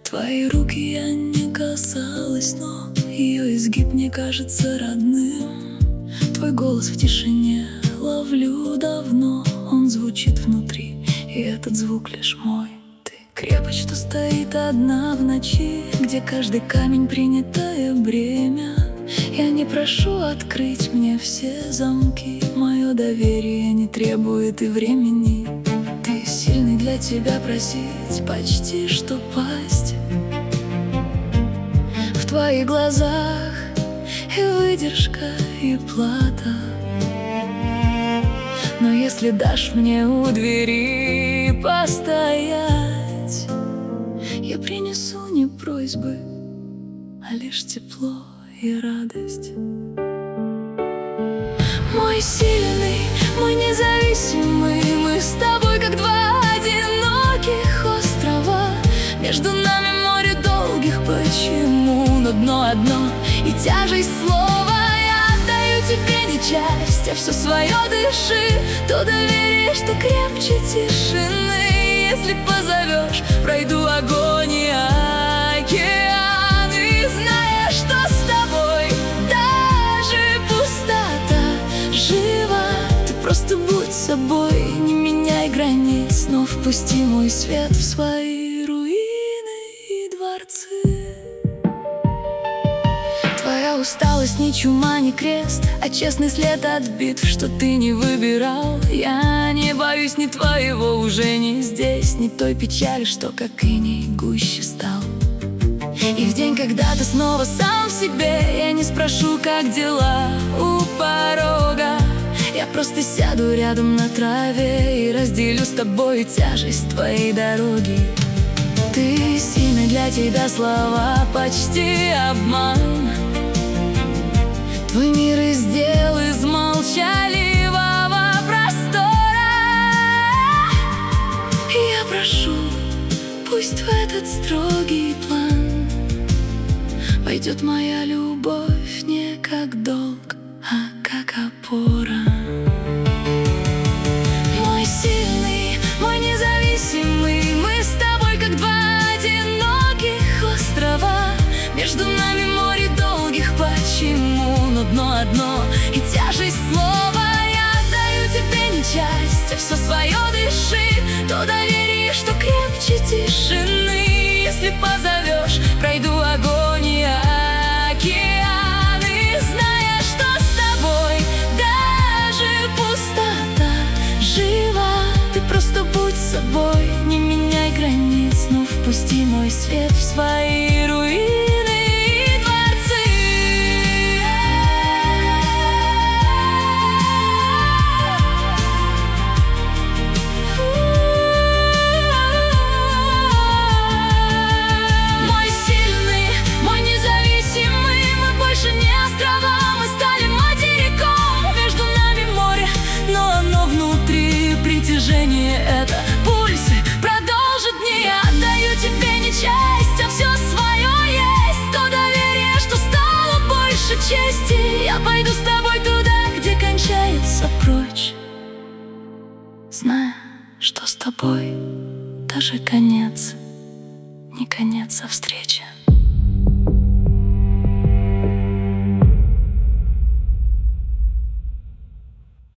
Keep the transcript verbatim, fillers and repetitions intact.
Твои руки я не касалась, но ее изгиб мне кажется родным. Твой голос в тишине ловлю давно, он звучит внутри, и этот звук лишь мой. Ты крепость, что стоит одна в ночи, где каждый камень принятое бремя. Я не прошу открыть мне все замки, мое доверие не требует и времени. Ты сильный, для тебя просить почти что пасть. В твоих глазах и выдержка, и плата. Но если дашь мне у двери постоять, я принесу не просьбы, а лишь тепло и радость. Мой сильный, мой независимый, мы с тобой как два одиноких острова. Между нами море долгих почему, но дно одно и тяжесть слова. Я отдаю тебе не часть, а все свое дыши, то доверие, что крепче тишины. Если позовешь, пройду огонь и океан, и зная, что с тобой даже пустота жива. Ты просто будь собой, не меняй границ, но впусти мой свет в свои руины и дворцы. Твоя усталость не чума, не крест, а честный след от битв, что ты не выбирал. Я не боюсь ни твоего уже не здесь, ни той печали, что как иней гуще стал. И в день, когда ты снова сам в себе, я не спрошу, как дела у порога. Я просто сяду рядом на траве и разделю с тобой тяжесть твоей дороги. Ты сильный, для тебя слова почти обман. Твой мир и сделал из молчаливого простора. Я прошу, пусть в этот строгий план войдет моя любовь не как долг, а как опора. Мой сильный, мой независимый, мы с тобой как два одиноких острова. Между нами море долгих почему, но дно одно и тяжесть слова. Я отдаю тебе не часть, а все свое дыши, то доверие, что крепче тишины. Если позовешь, пройду огонь и океан, и зная, что с тобой даже пустота жива. Ты просто будь собой, не меняй границ, но впусти мой свет в свои руины. Это пульсы продолжит дни. Я отдаю тебе не часть, а все свое есть, то доверие, что стало больше чести. Я пойду с тобой туда, где кончается прочь, зная, что с тобой даже конец не конец, а встреча.